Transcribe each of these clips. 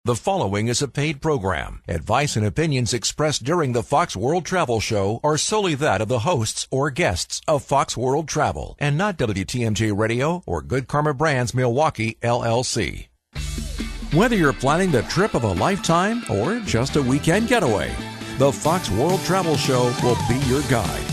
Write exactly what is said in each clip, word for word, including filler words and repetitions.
The following is a paid program. Advice and opinions expressed during the Fox World Travel Show are solely that of the hosts or guests of Fox World Travel and not W T M J Radio or Good Karma Brands Milwaukee, L L C. Whether you're planning the trip of a lifetime or just a weekend getaway, the Fox World Travel Show will be your guide.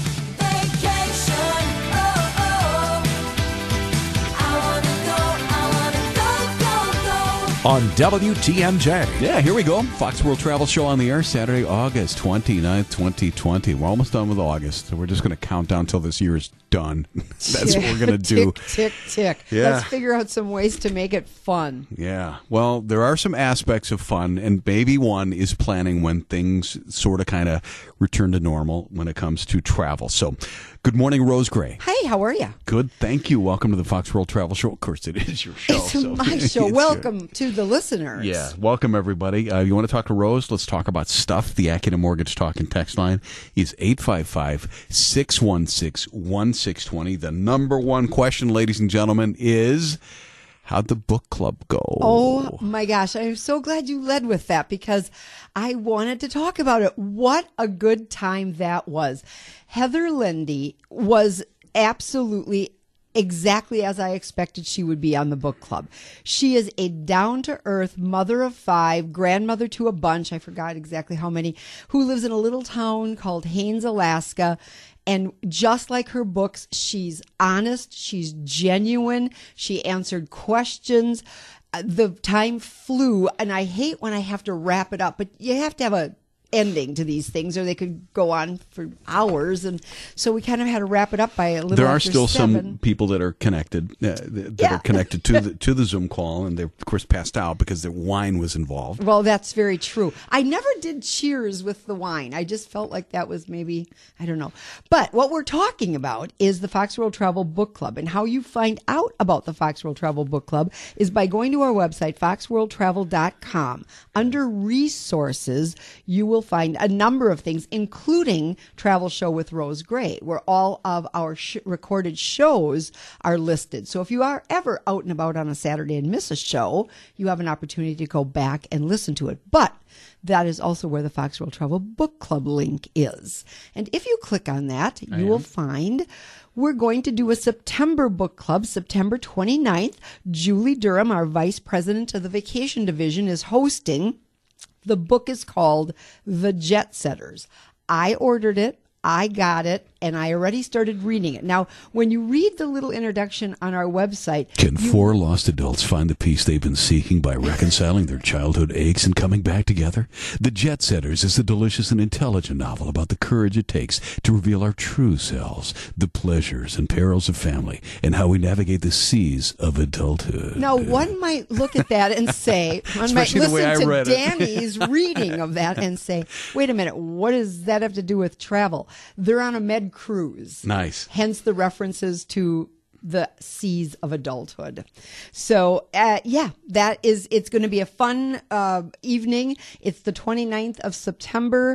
On W T M J. Yeah, here we go. Fox World Travel Show on the air Saturday, August twenty-ninth, twenty twenty. We're almost done with August, so we're just going to count down until this year is done. That's what we're going to do. Tick, tick, tick. Yeah. Let's figure out some ways to make it fun. Yeah. Well, there are some aspects of fun, and Baby One is planning when things sort of kind of return to normal when it comes to travel. So, good morning, Rose Gray. Hey, how are you? Good, thank you. Welcome to the Fox World Travel Show. Of course, it is your show. It's so my show. it's Welcome your... to the listeners. Yeah, welcome, everybody. Uh, you want to talk to Rose? Let's talk about stuff. The Accident Mortgage Talk and Text line is eight five five, six one six, one six two zero. The number one question, ladies and gentlemen, is... how'd the book club go? Oh, my gosh. I'm so glad you led with that because I wanted to talk about it. What a good time that was. Heather Lindy was absolutely exactly as I expected she would be on the book club. She is a down-to-earth mother of five, grandmother to a bunch, I forgot exactly how many, who lives in a little town called Haines, Alaska. And just like her books, she's honest, she's genuine, she answered questions. The time flew, and I hate when I have to wrap it up, but you have to have a ending to these things or they could go on for hours, and so we kind of had to wrap it up by a little there are after still seven. Some people that are connected uh, that yeah. are connected to the to the Zoom call, and they of course passed out because the wine was involved. Well, that's very true. I never did cheers with the wine. I just felt like that was maybe, I don't know. But what we're talking about is the Fox World Travel Book Club, and how you find out about the Fox World Travel Book Club is by going to our website, fox world travel dot com. Under resources, you will find a number of things, including Travel Show with Rose Gray, where all of our sh- recorded shows are listed. So if you are ever out and about on a Saturday and miss a show, you have an opportunity to go back and listen to it. But that is also where the Fox World Travel Book Club link is. And if you click on that, you will find we're going to do a September book club, September twenty-ninth. Julie Durham, our vice president of the vacation division, is hosting. The book is called The Jet Setters. I ordered it. I got it, and I already started reading it. Now, when you read the little introduction on our website... Can you... four lost adults find the peace they've been seeking by reconciling their childhood aches and coming back together? The Jet Setters is a delicious and intelligent novel about the courage it takes to reveal our true selves, the pleasures and perils of family, and how we navigate the seas of adulthood. Now, one might look at that and say... one might Especially the way I listen to read it. Danny's reading of that and say, wait a minute, what does that have to do with travel? They're on a med cruise. Nice. Hence the references to the seas of adulthood. So, uh, yeah, that is, it's going to be a fun uh, evening. It's the twenty-ninth of September.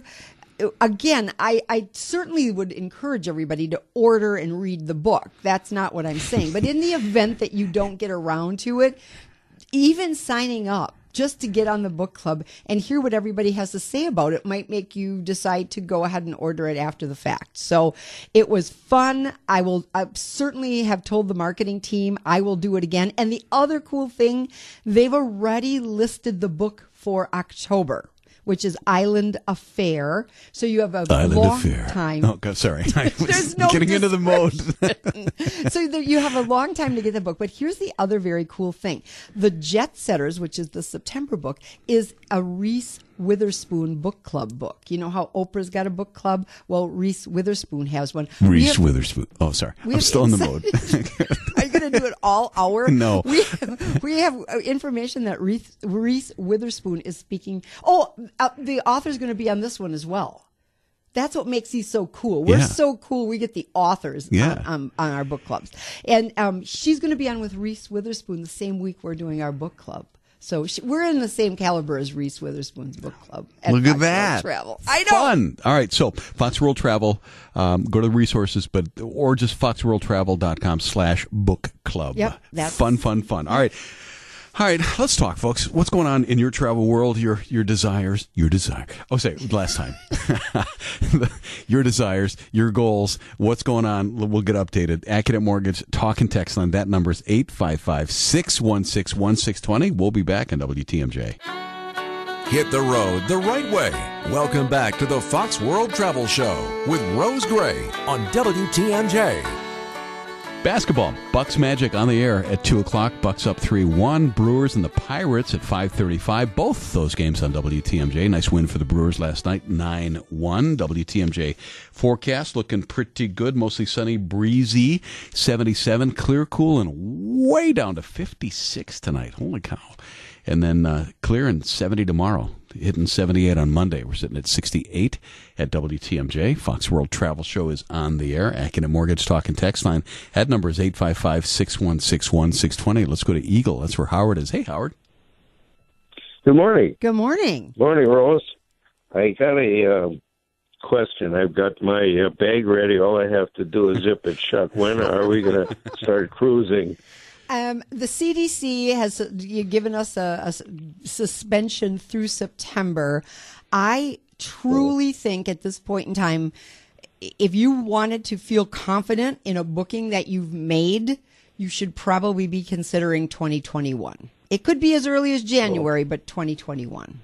Again, I, I certainly would encourage everybody to order and read the book. That's not what I'm saying. But in the event that you don't get around to it, even signing up just to get on the book club and hear what everybody has to say about it might make you decide to go ahead and order it after the fact. So it was fun. I will I certainly have told the marketing team I will do it again. And the other cool thing, they've already listed the book for October, which is Island Affair. So you have a Island long Affair. time. Oh, God, sorry. I was There's no getting into the mode. So there, you have a long time to get the book. But here's the other very cool thing. The Jet Setters, which is the September book, is a Reese Witherspoon book club book. You know how Oprah's got a book club? Well, Reese Witherspoon has one. Reese Witherspoon. Oh, sorry. I'm still in the mode. Are you going to do it all hour? No. We, we have information that Reese, Reese Witherspoon is speaking. Oh, uh, the author's going to be on this one as well. That's what makes these so cool. We're Yeah. so cool. We get the authors Yeah. on, um, on our book clubs. And um, she's going to be on with Reese Witherspoon the same week we're doing our book club. So she, we're in the same caliber as Reese Witherspoon's book club. At Look at Fox that. World Travel. I know. Fun. All right. So Fox World Travel, um, go to the resources, but or just fox world travel dot com slash book club. Yep, that's- Fun, fun, fun. All right. All right, let's talk, folks. What's going on in your travel world? Your your desires, your desire. Oh, say last time. Your desires, your goals. What's going on? We'll get updated. Accident Mortgage talk and text line. That number is eight five five, six one six, one six two zero. We'll be back on W T M J. Hit the road the right way. Welcome back to the Fox World Travel Show with Rose Gray on W T M J. Basketball, Bucks Magic on the air at two o'clock. Bucks up three one. Brewers and the Pirates at five thirty-five. Both those games on W T M J. Nice win for the Brewers last night, nine one. W T M J forecast looking pretty good. Mostly sunny, breezy, seventy-seven. Clear, cool, and way down to fifty-six tonight. Holy cow. And then uh, clear and seventy tomorrow. Hitting seventy-eight on Monday. We're sitting at sixty-eight at W T M J. Fox World Travel Show is on the air. Accident Mortgage talk and text line. That number is eight five five, six one six, one six two zero. Let's go to Eagle. That's where Howard is. Hey, Howard. Good morning. Good morning. Morning, Rose. I got a uh, question. I've got my uh, bag ready. All I have to do is zip it shut. When are we going to start cruising? Um, the C D C has uh, given us a, a suspension through September. I truly think at this point in time, if you wanted to feel confident in a booking that you've made, you should probably be considering twenty twenty-one. It could be as early as January, but twenty twenty-one.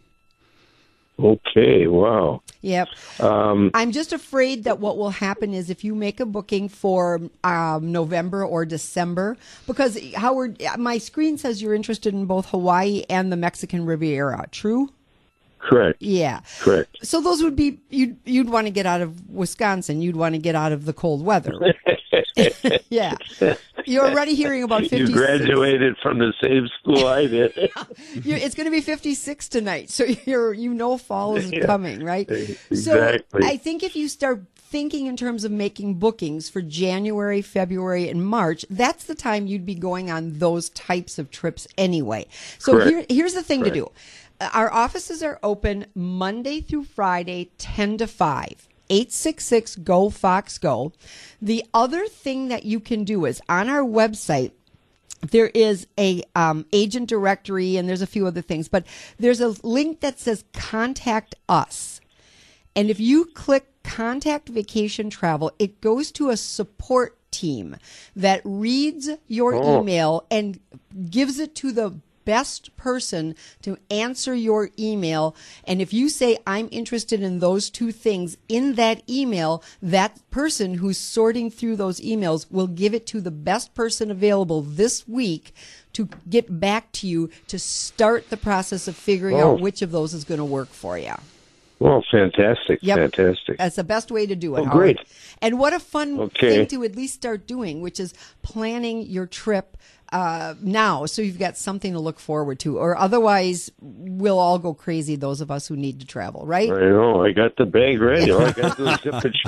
Okay, wow. Yep. Um, I'm just afraid that what will happen is if you make a booking for um, November or December, because Howard, my screen says you're interested in both Hawaii and the Mexican Riviera, true? Correct. Yeah. Correct. So those would be, you'd, you'd want to get out of Wisconsin. You'd want to get out of the cold weather. Yeah. You're already hearing about fifty-six. You graduated from the same school I did. You're, it's going to be fifty-six tonight, so you're you know fall is Yeah. coming, right? Exactly. So I think if you start thinking in terms of making bookings for January, February, and March, that's the time you'd be going on those types of trips anyway. So Correct. here, here's the thing Correct. to do. Our offices are open Monday through Friday, ten to five. eight six six, G O, Fox, Go. The other thing that you can do is on our website, there is a um, agent directory and there's a few other things, but there's a link that says Contact Us. And if you click Contact Vacation Travel, it goes to a support team that reads your Oh. email and gives it to the best person to answer your email. And if you say, I'm interested in those two things in that email, that person who's sorting through those emails will give it to the best person available this week to get back to you to start the process of figuring Oh. out which of those is going to work for you. Well, fantastic. Yep. Fantastic. That's the best way to do it. Oh, Howard. great. And what a fun Okay. thing to at least start doing, which is planning your trip uh, now, so you've got something to look forward to. Or otherwise, we'll all go crazy, those of us who need to travel, right? I know. I got the bag ready. All I got to do is zip it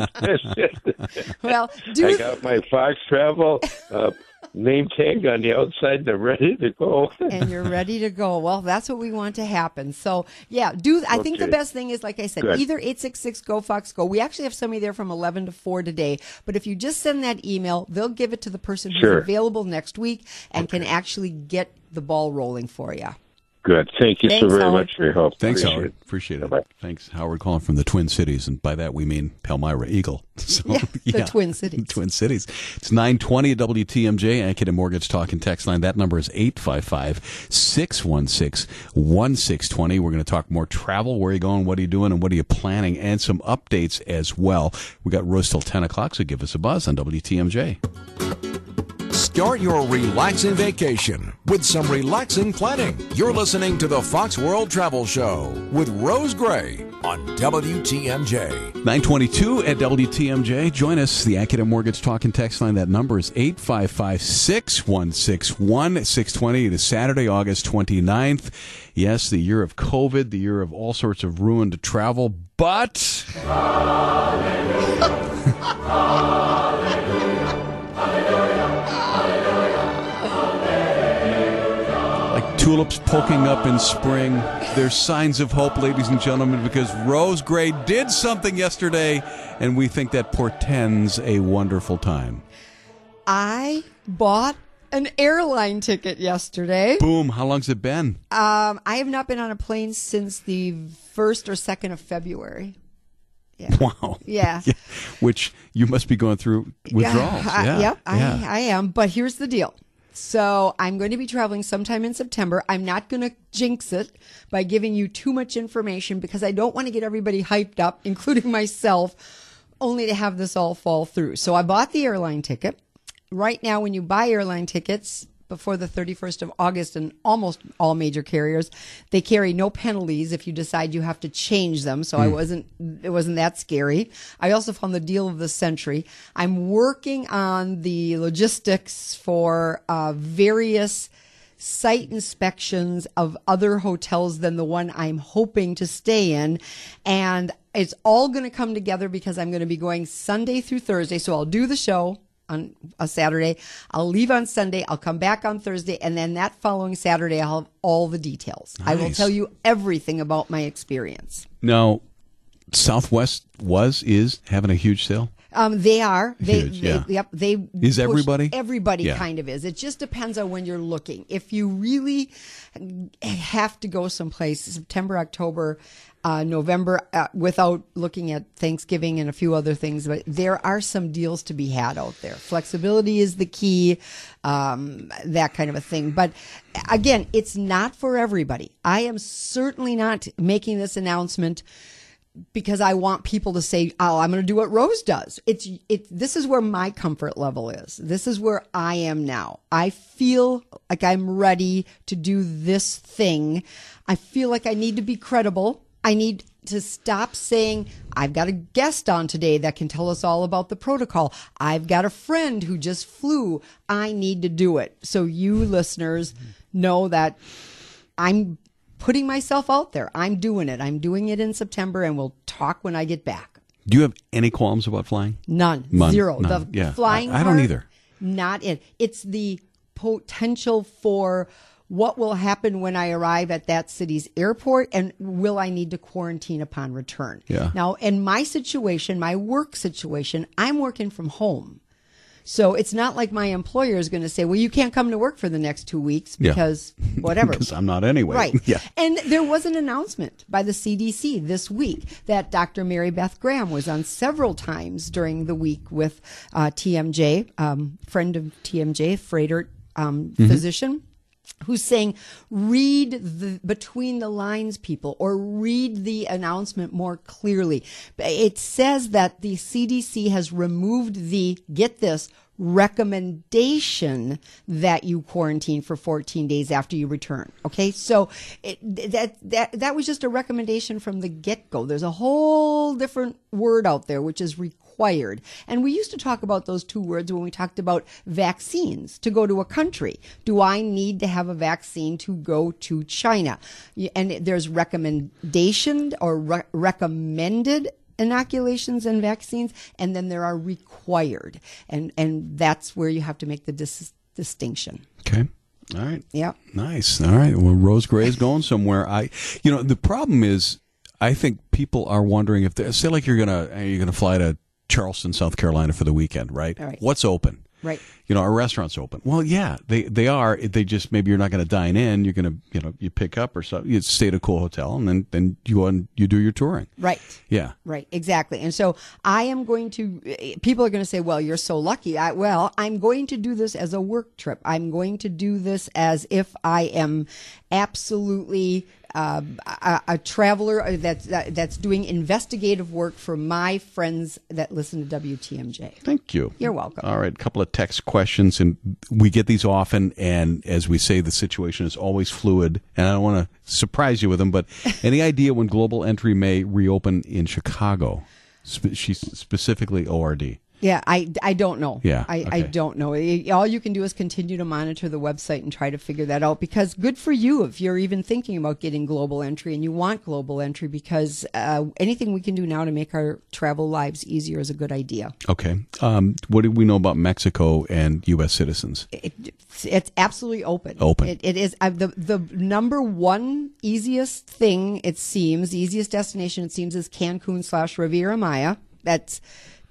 shut. Well, do I th- got my Fox Travel uh, name tag on the outside. They're ready to go. and you're ready to go. Well, that's what we want to happen. So, yeah, do. I think the Okay. best thing is, like I said, Good. either eight six six, G O, Fox, Go. We actually have somebody there from eleven to four today. But if you just send that email, they'll give it to the person who's Sure. available next week and can actually get the ball rolling for you. Good. Thank you Thanks, so very Howard. much for your help. Thanks, Appreciate Howard. it. Appreciate it. Bye-bye. Thanks, Howard, calling from the Twin Cities, and by that we mean Palmyra Eagle. So, Yeah, the Twin Cities. Twin Cities. It's nine twenty at W T M J, Accident Mortgage Talk and Text line. That number is eight five five, six one six, one six two zero. We're going to talk more travel. Where are you going? What are you doing? And what are you planning? And some updates as well. We got Rose till ten o'clock, so give us a buzz on W T M J. Start your relaxing vacation with some relaxing planning. You're listening to the Fox World Travel Show with Rose Gray on W T M J. nine twenty-two at W T M J. Join us, the Accident Mortgage Talk and Text line. That number is eight five five, six one six, one six two zero. It is Saturday, August twenty-ninth. Yes, the year of COVID, the year of all sorts of ruined travel, but... Like tulips poking up in spring, there's signs of hope, ladies and gentlemen, because Rose Gray did something yesterday, and we think that portends a wonderful time. I bought an airline ticket yesterday. Boom. How long's it been? Um, I have not been on a plane since the first or second of February. Yeah. Wow. Yeah. yeah. Which you must be going through withdrawals. Yeah. Yeah. Uh, yep, yeah. I, I am. But here's the deal. So I'm going to be traveling sometime in September. I'm not going to jinx it by giving you too much information because I don't want to get everybody hyped up, including myself, only to have this all fall through. So I bought the airline ticket. Right now, when you buy airline tickets before the thirty-first of August in almost all major carriers, they carry no penalties if you decide you have to change them. So mm. I wasn't, it wasn't that scary. I also found the deal of the century. I'm working on the logistics for uh, various site inspections of other hotels than the one I'm hoping to stay in. And it's all going to come together because I'm going to be going Sunday through Thursday. So I'll do the show on a Saturday. I'll leave on Sunday. I'll come back on Thursday. And then that following Saturday, I'll have all the details. Nice. I will tell you everything about my experience. Now, Southwest was, is having a huge sale? Um, they are. They, Huge, they, yeah. Yep. They Is push- everybody? Everybody Yeah. kind of is. It just depends on when you're looking. If you really have to go someplace, September, October, uh, November, uh, without looking at Thanksgiving and a few other things, but there are some deals to be had out there. Flexibility is the key, um, that kind of a thing. But again, it's not for everybody. I am certainly not making this announcement because I want people to say, "Oh, I'm going to do what Rose does." It's it. This is where my comfort level is. This is where I am now. I feel like I'm ready to do this thing. I feel like I need to be credible. I need to stop saying, "I've got a guest on today that can tell us all about the protocol. I've got a friend who just flew." I need to do it. So you listeners know that I'm putting myself out there. I'm doing it. I'm doing it in September, and we'll talk when I get back. Do you have any qualms about flying? None. None. Zero. None. The Yeah. flying I, I don't part, either. Not it. It's the potential for what will happen when I arrive at that city's airport, and will I need to quarantine upon return? Yeah. Now, in my situation, my work situation, I'm working from home. So it's not like my employer is going to say, "Well, you can't come to work for the next two weeks Yeah. because whatever." Because I'm not anyway. Right. Yeah. And there was an announcement by the C D C this week that Doctor Mary Beth Graham was on several times during the week with uh, T M J, um, friend of T M J, Freighter um, Mm-hmm. physician, who's saying, read the between the lines, people, or read the announcement more clearly. It says that the C D C has removed the, get this, recommendation that you quarantine for fourteen days after you return. Okay, so it, that that that was just a recommendation from the get-go. There's a whole different word out there which is required, and we used to talk about those two words when we talked about vaccines to go to a country. Do I need to have a vaccine to go to China? And there's recommendation or re- recommended inoculations and vaccines, and then there are required, and and that's where you have to make the dis- distinction. Okay. All right. Yeah. Nice. All right. Well, Rose Gray is going somewhere. I, you know, the problem is, I think people are wondering if they say, like, you're gonna you're gonna fly to Charleston, South Carolina for the weekend, right? All right. What's open? Right. You know, our restaurants open. Well, yeah, they they are. They just, maybe you're not going to dine in. You're going to, you know, you pick up or something. You stay at a cool hotel, and then then you go and you do your touring. Right. Yeah. Right, exactly. And so I am going to, people are going to say, "Well, you're so lucky." I, well, I'm going to do this as a work trip. I'm going to do this as if I am absolutely uh, a, a traveler that's, that's doing investigative work for my friends that listen to W T M J. Thank you. You're welcome. All right, a couple of text questions, and we get these often, and as we say, the situation is always fluid, and I don't want to surprise you with them, but any idea when Global Entry may reopen in Chicago? Spe- she's specifically O R D. Yeah, I, I don't know. Yeah, I, okay. I don't know. All you can do is continue to monitor the website and try to figure that out, because good for you if you're even thinking about getting Global Entry and you want Global Entry, because uh, anything we can do now to make our travel lives easier is a good idea. Okay. Um, what do we know about Mexico and U S citizens? It, it's, it's absolutely open. Open. It, it is uh, the the number one easiest thing, it seems, the easiest destination, it seems, is Cancun slash Riviera Maya. That's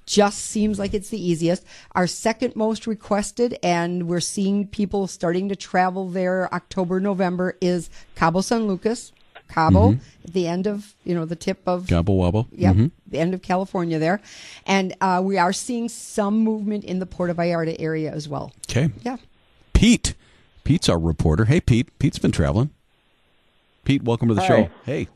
just seems like it's the easiest. Our second most requested, and we're seeing people starting to travel there October, November, is Cabo San Lucas. Cabo, mm-hmm. at the end of, you know, the tip of... Cabo Wabo. Yep, mm-hmm. the end of California there. And uh, we are seeing some movement in the Puerto Vallarta area as well. Okay. Yeah. Pete. Pete's our reporter. Hey, Pete. Pete's been traveling. Pete, welcome to the Hi. show. Hey.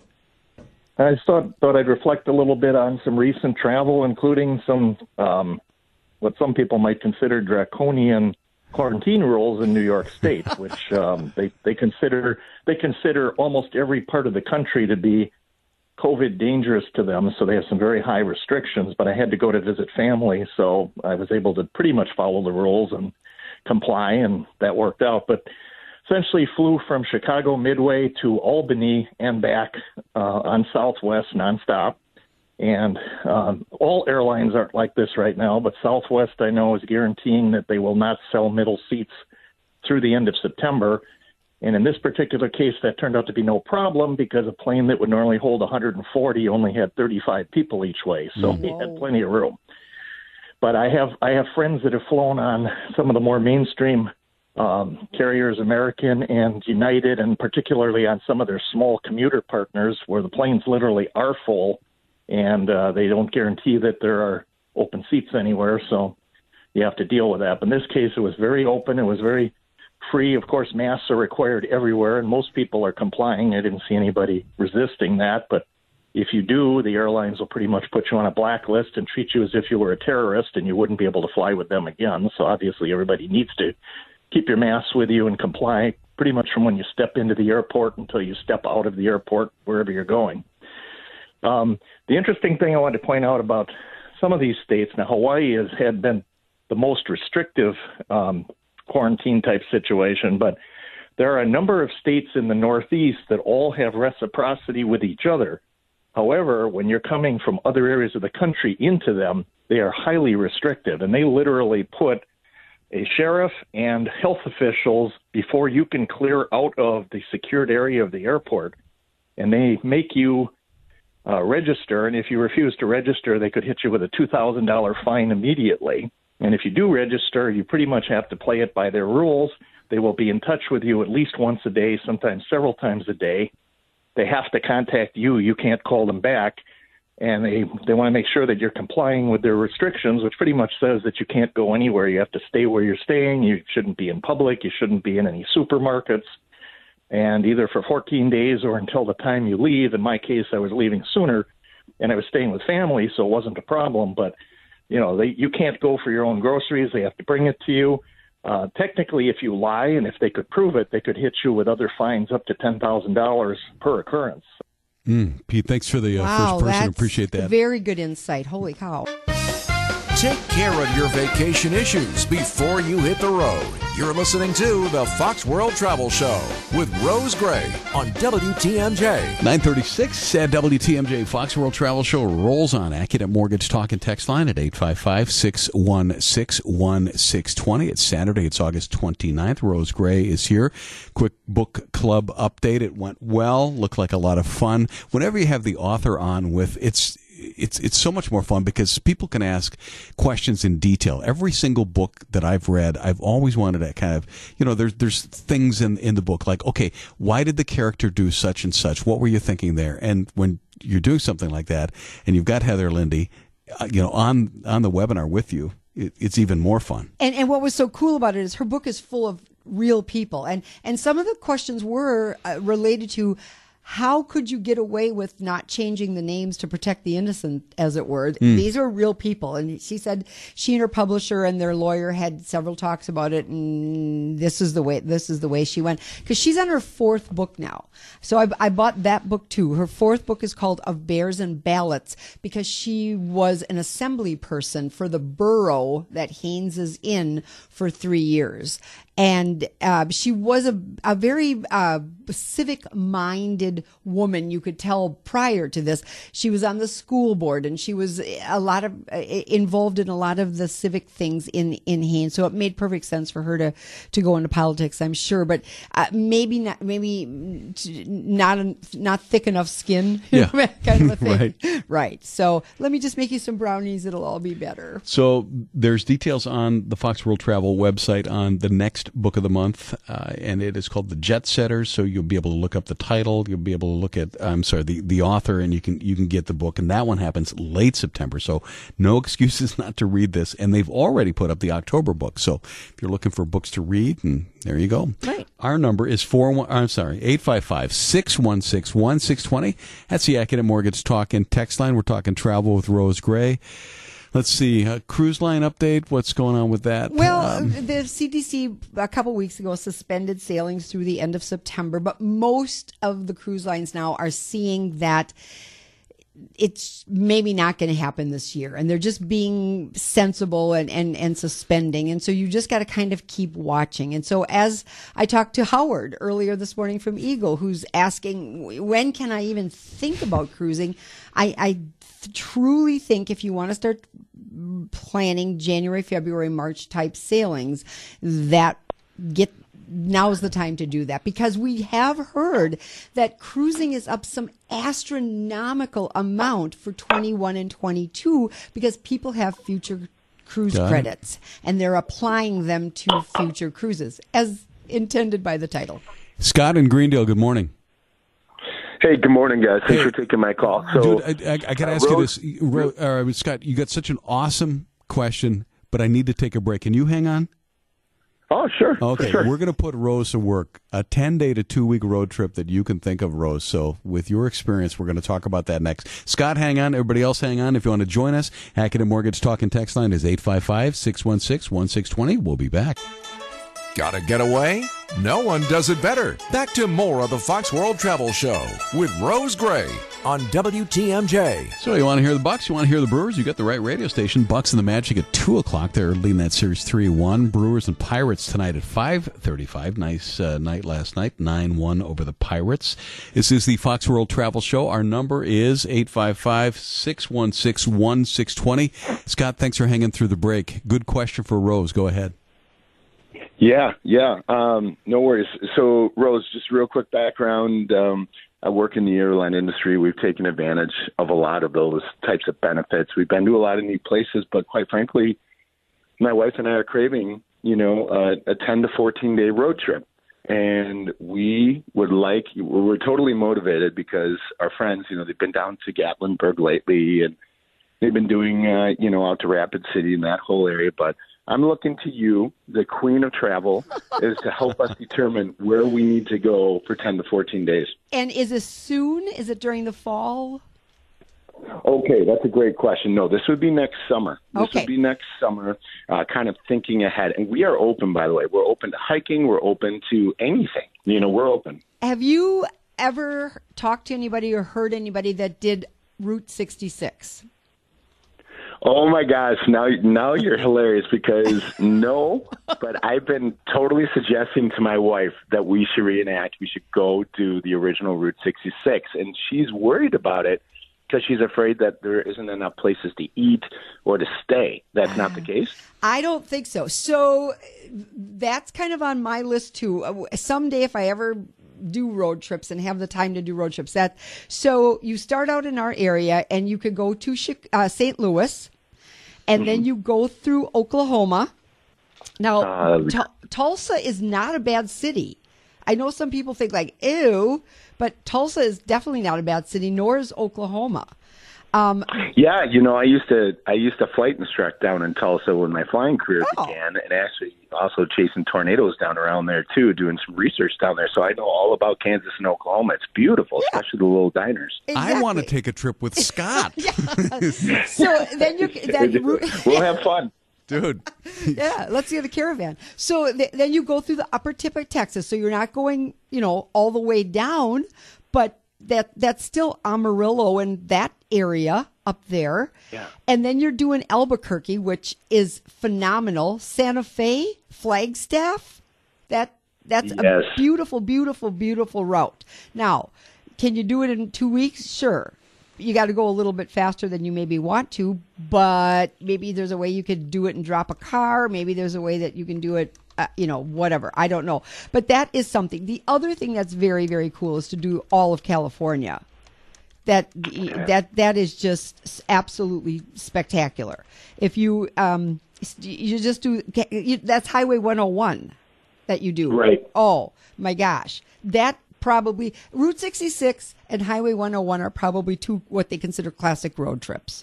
I just thought, thought I'd reflect a little bit on some recent travel, including some um, what some people might consider draconian quarantine rules in New York State, which um, they they consider they consider almost every part of the country to be COVID dangerous to them. So they have some very high restrictions. But I had to go to visit family, so I was able to pretty much follow the rules and comply, and that worked out. But essentially flew from Chicago Midway to Albany and back uh, on Southwest nonstop. And um, all airlines aren't like this right now, but Southwest, I know, is guaranteeing that they will not sell middle seats through the end of September. And in this particular case, that turned out to be no problem because a plane that would normally hold one hundred forty only had thirty-five people each way. So we had plenty of room. But I have I have friends that have flown on some of the more mainstream um, carriers, American and United, and particularly on some of their small commuter partners where the planes literally are full. And uh, they don't guarantee that there are open seats anywhere, so you have to deal with that. But in this case, it was very open. It was very free. Of course, masks are required everywhere, and most people are complying. I didn't see anybody resisting that. But if you do, the airlines will pretty much put you on a blacklist and treat you as if you were a terrorist, and you wouldn't be able to fly with them again. So obviously everybody needs to keep your masks with you and comply pretty much from when you step into the airport until you step out of the airport, wherever you're going. Um, the interesting thing I wanted to point out about some of these states, now Hawaii has had been the most restrictive um, quarantine type situation, but there are a number of states in the Northeast that all have reciprocity with each other. However, when you're coming from other areas of the country into them, they are highly restrictive, and they literally put a sheriff and health officials before you can clear out of the secured area of the airport, and they make you Uh, register, and if you refuse to register, they could hit you with a two thousand dollars fine immediately. And if you do register, you pretty much have to play it by their rules. They will be in touch with you at least once a day, sometimes several times a day. They have to contact you. You can't call them back. And they, they want to make sure that you're complying with their restrictions, which pretty much says that you can't go anywhere. You have to stay where you're staying. You shouldn't be in public. You shouldn't be in any supermarkets. And either for fourteen days or until the time you leave. In my case, I was leaving sooner, and I was staying with family, so it wasn't a problem. But, you know, they, you can't go for your own groceries. They have to bring it to you. Uh, technically, if you lie, and if they could prove it, they could hit you with other fines up to ten thousand dollars per occurrence. Mm, Pete, thanks for the uh, wow, first person. That's Appreciate that. Very good insight. Holy cow. Take care of your vacation issues before you hit the road. You're listening to the Fox World Travel Show with Rose Gray on W T M J. nine thirty-six at W T M J. Fox World Travel Show rolls on. Accident Mortgage Talk and Text line at eight five five, six one six, one six two zero. It's Saturday. It's August twenty-ninth. Rose Gray is here. Quick book club update. It went well. Looked like a lot of fun. Whenever you have the author on with, it's It's it's so much more fun because people can ask questions in detail. Every single book that I've read, I've always wanted to kind of, you know, there's there's things in, in the book like, okay, why did the character do such and such? What were you thinking there? And when you're doing something like that, and you've got Heather Lindy, uh, you know, on on the webinar with you, it, it's even more fun. And and what was so cool about it is her book is full of real people, and and some of the questions were uh, related to. How could you get away with not changing the names to protect the innocent, as it were? Mm. These are real people. And she said she and her publisher and their lawyer had several talks about it. And this is the way, this is the way she went. Cause she's on her fourth book now. So I, I bought that book too. Her fourth book is called Of Bears and Ballots because she was an assembly person for the borough that Haynes is in for three years. And uh, she was a, a very uh, civic-minded talented woman. You could tell prior to this, she was on the school board, and she was a lot of uh, involved in a lot of the civic things in in Haines. So it made perfect sense for her to to go into politics, I'm sure. But uh, maybe not, maybe not not thick enough skin, yeah, kind of a thing. right, right. So let me just make you some brownies; it'll all be better. So there's details on the Fox World Travel website on the next book of the month, uh, and it is called The Jet Setters. So you'll be able to look up the title, you'll be able to look at, I'm sorry, the, the author, and you can you can get the book. And that one happens late September, so no excuses not to read this. And they've already put up the October book. So if you're looking for books to read, and there you go. Right. Our number is four one. I'm sorry, eight five five, six one six, one six two zero. That's the Academic Mortgage Talk and Text line. We're talking travel with Rose Gray. Let's see, uh, cruise line update. What's going on with that? Well, Um, the C D C a couple weeks ago suspended sailings through the end of September, but most of the cruise lines now are seeing that it's maybe not going to happen this year, and they're just being sensible and, and, and suspending. And so you just got to kind of keep watching. And so as I talked to Howard earlier this morning from Eagle, who's asking, when can I even think about cruising? I, I truly think if you want to start planning January, February, March type sailings, that get now's the time to do that, because we have heard that cruising is up some astronomical amount for twenty-one and twenty-two because people have future cruise Got it. credits and they're applying them to future cruises as intended by the title. Scott in Greendale, good morning. Hey, good morning, guys. Thanks Hey. for taking my call. So, Dude, I, I, I got to uh, ask Rose- you this. Ro, uh, Scott, you got such an awesome question, but I need to take a break. Can you hang on? Oh, sure. Okay, for sure. we're going to put Rose to work. A ten-day to two-week road trip that you can think of, Rose. So with your experience, we're going to talk about that next. Scott, hang on. Everybody else, hang on. If you want to join us, Hackett and Mortgage Talk and Text line is eight five five, six one six, one six two zero. We'll be back. Gotta get away? No one does it better. Back to more of the Fox World Travel Show with Rose Gray on W T M J. So you want to hear the Bucks? You want to hear the Brewers? You got the right radio station. Bucks and the Magic at two o'clock. They're leading that series three one. Brewers and Pirates tonight at five thirty-five. Nice uh, night last night. nine one over the Pirates. This is the Fox World Travel Show. Our number is eight five five, six one six, one six two zero. Scott, thanks for hanging through the break. Good question for Rose. Go ahead. Yeah, yeah. Um, no worries. So, Rose, just real quick background. Um, I work in the airline industry. We've taken advantage of a lot of those types of benefits. We've been to a lot of neat places, but quite frankly, my wife and I are craving, you know, uh, a ten to fourteen day road trip. And we would like, we're totally motivated because our friends, you know, they've been down to Gatlinburg lately, and they've been doing, uh, you know, out to Rapid City and that whole area. But I'm looking to you, the queen of travel, is to help us determine where we need to go for ten to fourteen days. And is it soon? Is it during the fall? Okay, that's a great question. No, this would be next summer. This Okay. would be next summer, uh, kind of thinking ahead. And we are open, by the way. We're open to hiking. We're open to anything. You know, we're open. Have you ever talked to anybody or heard anybody that did Route sixty-six? Oh my gosh! Now, now you're hilarious because no, but I've been totally suggesting to my wife that we should reenact. We should go do the original Route sixty-six, and she's worried about it because she's afraid that there isn't enough places to eat or to stay. That's not the case. I don't think so. So that's kind of on my list too. Uh, Someday, if I ever do road trips and have the time to do road trips, that so you start out in our area and you could go to Chi- uh, Saint Louis, and then you go through Oklahoma. Now, Uh, Tul- Tulsa is not a bad city. I know some people think like, ew, but Tulsa is definitely not a bad city, nor is Oklahoma. Um, Yeah, you know, I used to I used to flight instruct down in Tulsa when my flying career Oh. began, and actually also chasing tornadoes down around there too, doing some research down there. So I know all about Kansas and Oklahoma. It's beautiful, Yeah. especially the little diners. I want to exactly. take a trip with Scott. So then you then route- We'll have fun. Dude. yeah, let's get a caravan. So th- then you go through the upper tip of Texas. So you're not going, you know, all the way down, but that that's still Amarillo and that area up there. Yeah. And then you're doing Albuquerque, which is phenomenal. Santa Fe, Flagstaff. That that's Yes. a beautiful, beautiful, beautiful route. Now, can you do it in two weeks? Sure. You got to go a little bit faster than you maybe want to, but maybe there's a way you could do it and drop a car. Maybe there's a way that you can do it, uh, you know, whatever. I don't know. But that is something. The other thing that's very, very cool is to do all of California. That that that is just absolutely spectacular. If you um you just do you, that's Highway one oh one that you do. Right. Oh my gosh, that. Probably Route sixty-six and Highway one oh one are probably two what they consider classic road trips.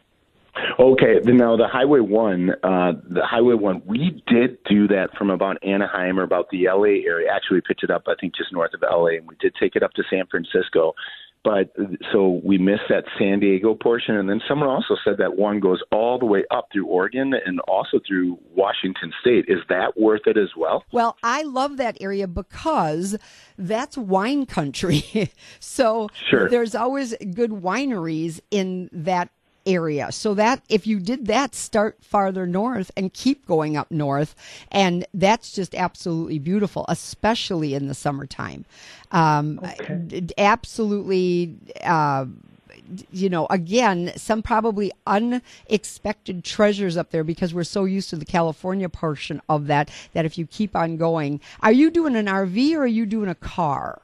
Okay, now the Highway one, uh, the Highway one, we did do that from about Anaheim or about the L A area. Actually, we picked it up, I think, just north of L A, and we did take it up to San Francisco. But so we missed that San Diego portion, and then someone also said that one goes all the way up through Oregon and also through Washington State. Is that worth it as well? Well, I love that area because that's wine country. So sure. There's always good wineries in that area. So that if you did that, start farther north and keep going up north. And that's just absolutely beautiful, especially in the summertime. Um, okay. Absolutely, uh, you know, again, some probably unexpected treasures up there because we're so used to the California portion of that, that if you keep on going, are you doing an R V or are you doing a car?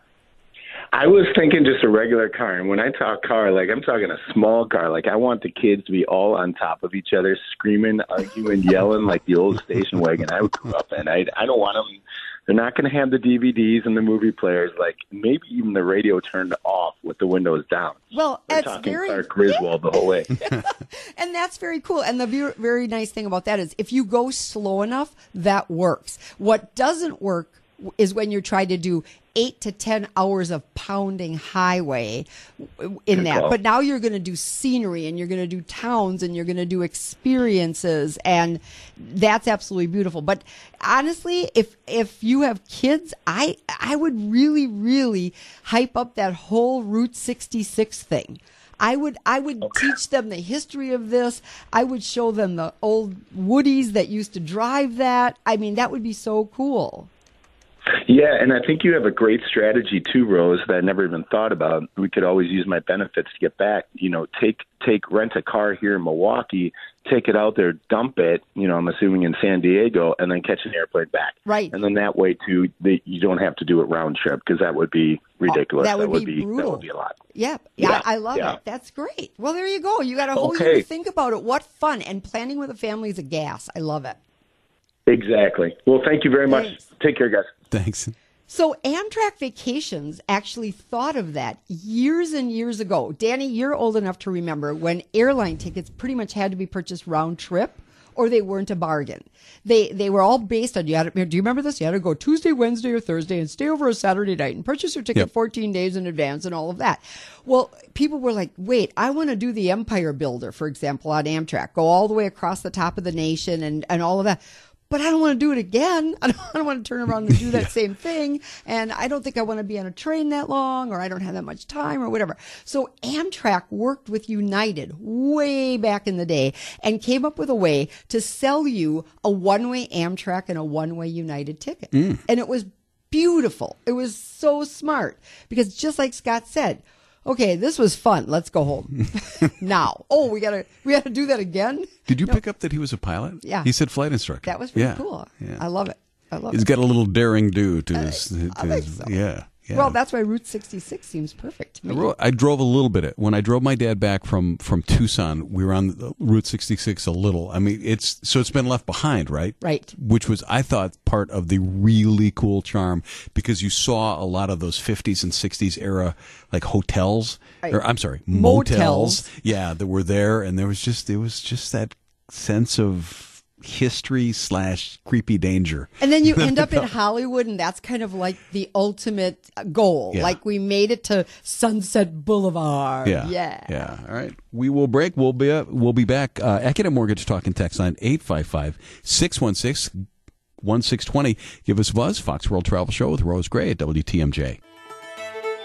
I was thinking just a regular car, and when I talk car, like I'm talking a small car. Like I want the kids to be all on top of each other, screaming, arguing, yelling like the old station wagon I grew up in. I, I don't want them. They're not going to have the D V Ds and the movie players. Like maybe even the radio turned off with the windows down. Well, We're it's talking very Clark Griswold the whole way, and that's very cool. And the very, very nice thing about that is if you go slow enough, that works. What doesn't work is when you're trying to do eight to ten hours of pounding highway in that. But now you're going to do scenery and you're going to do towns and you're going to do experiences, and that's absolutely beautiful. But honestly, if if you have kids, I I would really, really hype up that whole Route sixty-six thing. I would I would okay. teach them the history of this. I would show them the old Woodies that used to drive that. I mean, that would be so cool. Yeah, and I think you have a great strategy too, Rose, that I never even thought about. We could always use my benefits to get back. You know, take take rent a car here in Milwaukee, take it out there, dump it, you know, I'm assuming in San Diego, and then catch an airplane back. Right. And then that way, too, they, you don't have to do it round trip because that would be ridiculous. Oh, that would, that would be, be brutal. That would be a lot. Yeah, yeah, yeah I love yeah. it. That's great. Well, there you go. You got a whole okay. year to think about it. What fun. And planning with a family is a gas. I love it. Exactly. Well, thank you very much. Thanks. Take care, guys. Thanks. So Amtrak Vacations actually thought of that years and years ago. Danny, you're old enough to remember when airline tickets pretty much had to be purchased round trip or they weren't a bargain. They they were all based on, you had to, do you remember this? You had to go Tuesday, Wednesday, or Thursday and stay over a Saturday night and purchase your ticket yep. fourteen days in advance and all of that. Well, people were like, wait, I want to do the Empire Builder, for example, on Amtrak. Go all the way across the top of the nation and, and all of that. But I don't want to do it again. I don't, I don't want to turn around and do that yeah. same thing. And I don't think I want to be on a train that long, or I don't have that much time or whatever. So Amtrak worked with United way back in the day and came up with a way to sell you a one-way Amtrak and a one-way United ticket. Mm. And it was beautiful. It was so smart because just like Scott said, okay, this was fun. Let's go home now. Oh, we gotta we gotta do that again. Did you no. pick up that he was a pilot? Yeah, he said flight instructor. That was pretty yeah. cool. Yeah. I love it. I love He's it. got a little daring do to his. I, to I think his so. Yeah. Yeah. Well, that's why Route sixty-six seems perfect to me. I, wrote, I drove a little bit. When I drove my dad back from, from Tucson, we were on Route sixty-six a little. I mean, it's so it's been left behind, right? Right. Which was, I thought, part of the really cool charm because you saw a lot of those fifties and sixties era like hotels. Right. Or I'm sorry, motels. motels. Yeah, that were there, and there was just it was just that sense of history slash creepy danger. And then you end up in Hollywood, and that's kind of like the ultimate goal. Yeah. Like we made it to Sunset Boulevard. Yeah. Yeah. Yeah. All right. We will break. We'll be uh, we'll be back. Uh, Academic Mortgage Talk and Text line eight five five, six one six, one six two zero. Give us a buzz. Fox World Travel Show with Rose Gray at W T M J.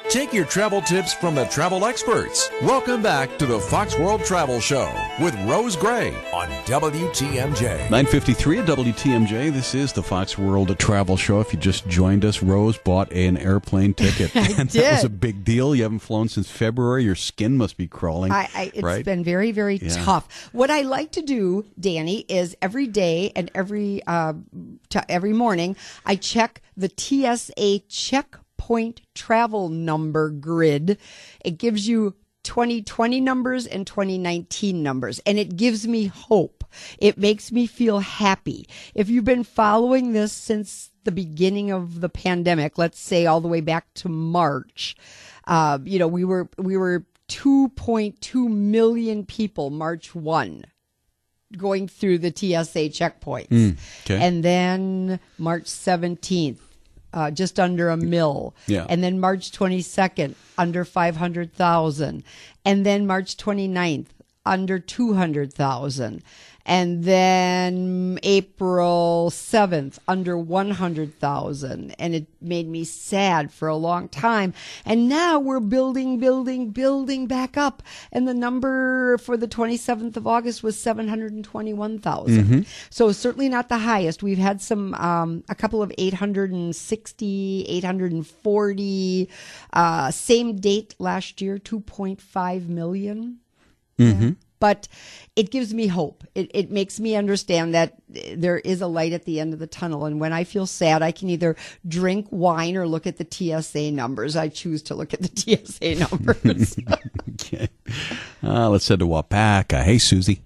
Take your travel tips from the travel experts. Welcome back to the Fox World Travel Show with Rose Gray on W T M J. nine fifty-three at W T M J. This is the Fox World Travel Show. If you just joined us, Rose bought an airplane ticket. I and did. That was a big deal. You haven't flown since February. Your skin must be crawling. I, I, it's right? been very, very Yeah. tough. What I like to do, Danny, is every day and every uh, t- every morning, I check the T S A checkpoint travel number grid. It gives you twenty twenty numbers and twenty nineteen numbers, and it gives me hope. It makes me feel happy. If you've been following this since the beginning of the pandemic, let's say all the way back to March, uh, you know, we were we were two point two million people March first going through the T S A checkpoints. Mm, okay. And then March seventeenth, uh, just under a mil. Yeah. And then March twenty-second, under five hundred thousand. And then March twenty-ninth, under two hundred thousand. And then April seventh, under one hundred thousand. And it made me sad for a long time. And now we're building, building, building back up. And the number for the twenty-seventh of August was seven hundred twenty-one thousand. Mm-hmm. So certainly not the highest. We've had some, um, a couple of eight hundred sixty, eight hundred forty, uh, same date last year, two point five million. Mm-hmm. Yeah. But it gives me hope. It, it makes me understand that there is a light at the end of the tunnel. And when I feel sad, I can either drink wine or look at the T S A numbers. I choose to look at the T S A numbers. Okay. Uh, let's head to Wapaka. Hey, Susie.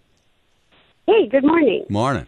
Hey, good morning. Morning.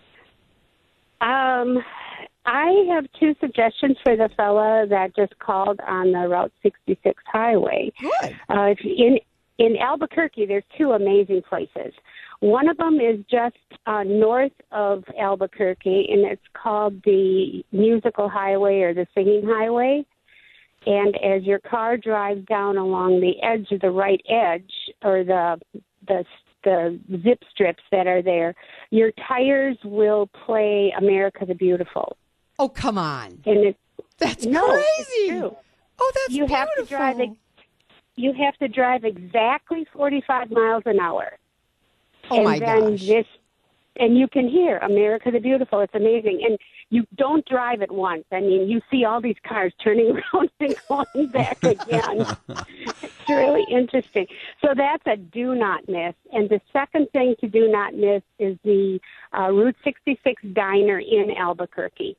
Um, I have two suggestions for the fella that just called on the Route sixty-six highway. Good. Uh, if you- in in Albuquerque, there's two amazing places. One of them is just uh, north of Albuquerque, and it's called the Musical Highway or the Singing Highway. And as your car drives down along the edge of the right edge, or the the the zip strips that are there, your tires will play America the Beautiful. Oh, come on. And it's That's no, crazy. it's true. Oh, that's You beautiful. have to drive ex- you have to drive exactly forty-five miles an hour. Oh, and my then gosh. This, and you can hear America the Beautiful. It's amazing. And you don't drive it once. I mean, you see all these cars turning around and going back again. It's really interesting. So that's a do not miss. And the second thing to do not miss is the uh, Route sixty-six Diner in Albuquerque.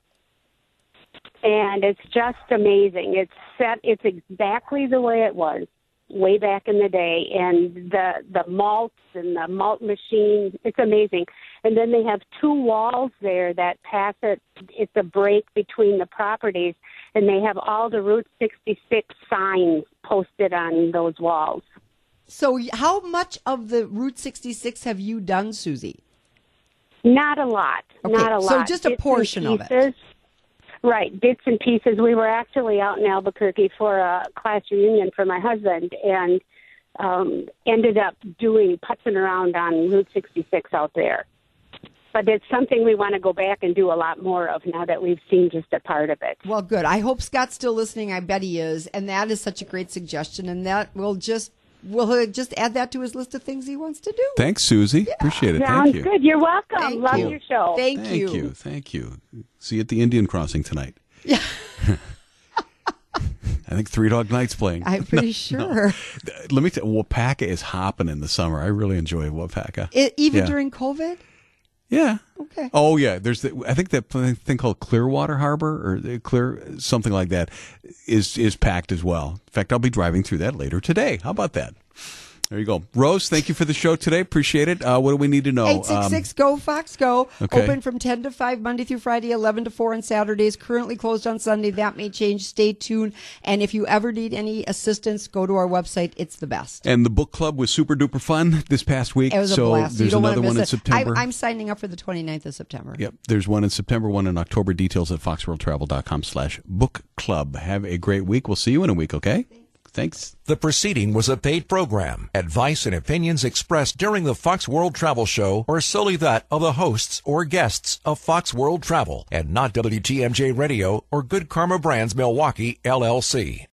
And it's just amazing. It's set. It's exactly the way it was way back in the day, and the the malts and the malt machine. It's amazing. And then they have two walls there that pass it. It's a break between the properties, and they have all the Route sixty-six signs posted on those walls. So how much of the Route sixty-six have you done, Susie? Not a lot. Okay, Not a so lot. just a Bits and portion of it. pieces. Right, bits and pieces. We were actually out in Albuquerque for a class reunion for my husband, and um, ended up doing putzing around on Route sixty-six out there. But it's something we want to go back and do a lot more of now that we've seen just a part of it. Well, good. I hope Scott's still listening. I bet he is. And that is such a great suggestion. And that will just, we'll just add that to his list of things he wants to do. Thanks, Susie. Appreciate it. Sounds Thank you. good. You're welcome. Thank Love you. your show. Thank, Thank you. you. Thank you. See you at the Indian Crossing tonight. Yeah, I think Three Dog Night's playing. I'm pretty sure. Let me tell you, Wapaka is hopping in the summer. I really enjoy Wapaka. It, even Yeah. during COVID? Yeah. Okay. Oh yeah. There's the, I think that thing called Clearwater Harbor or the Clear something like that is is packed as well. In fact, I'll be driving through that later today. How about that? There you go. Rose, thank you for the show today. Appreciate it. Uh, what do we need to know? eight six six, go Fox Go. okay. Open from ten to five Monday through Friday, eleven to four on Saturdays. Currently closed on Sunday. That may change. Stay tuned. And if you ever need any assistance, go to our website. It's the best. And the book club was super duper fun this past week. It was a so blast. there's you don't another want to one in miss it. September. I, I'm signing up for the twenty-ninth of September. Yep. There's one in September, one in October. Details at foxworldtravel.com slash book club. Have a great week. We'll see you in a week, okay? Thanks. The proceeding was a paid program. Advice and opinions expressed during the Fox World Travel Show are solely that of the hosts or guests of Fox World Travel and not W T M J Radio or Good Karma Brands Milwaukee, L L C.